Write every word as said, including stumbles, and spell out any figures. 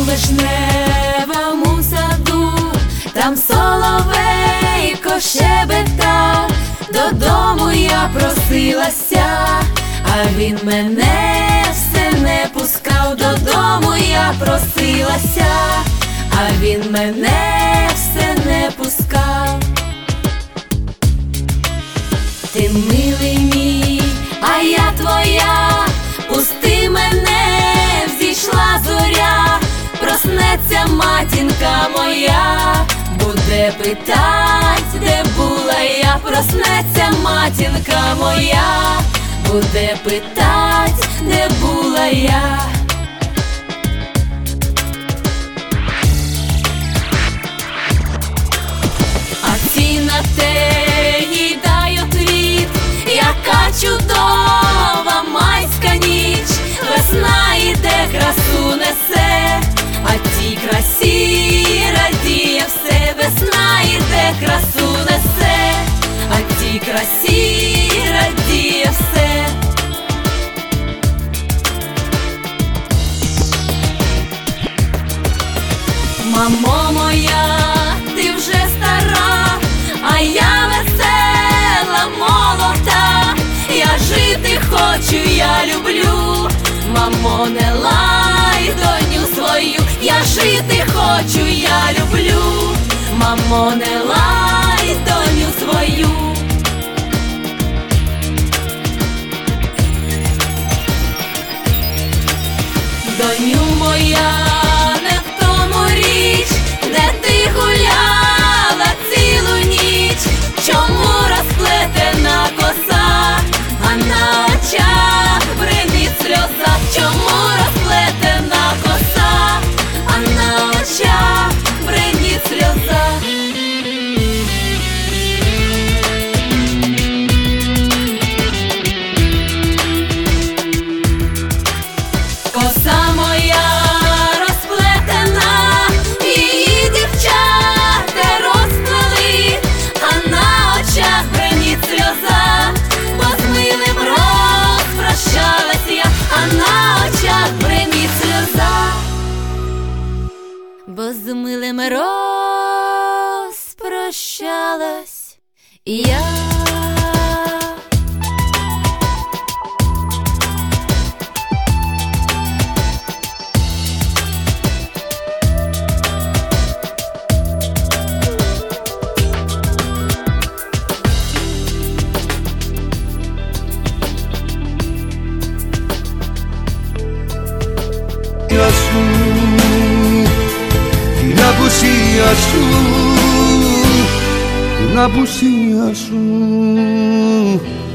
вишневому саду, там соловейко щебетав, додому я просилася, а він мене все не пускав. Додому я просилася, а він мене все не пускав. Ти милий мій, а я твоя, пусти мене, взійшла зоря, проснеться матінка моя, буде питать, де була я. Проснеться матінка моя, буде питать, де була я. А ці на те їй дай отвіт, яка чудова майська ніч, весна іде, красу несе, а тій красі радіє все. Весна іде, красу несе, а тій красі радіє все. Мамо моя, ти вже стара, а я весела, молода. Я жити хочу, я люблю, мамо, не лай доню свою. Я жити хочу, я люблю, мамо, не лай доню свою. Доню моя, не в тому річ, де ти гуляла цілу ніч. Чому розплетена коса, а на очах бринить сльоза? Чому розплетена коса, а на очах бринить сльоза? Коса моя розплетена, її дівчата розплели, а на очах бринить сльоза, бо з милим розпрощалась я, а на очах бринить сльоза, бо з милим розпрощалась я. Σου, την απουσία σου, την απουσία σου.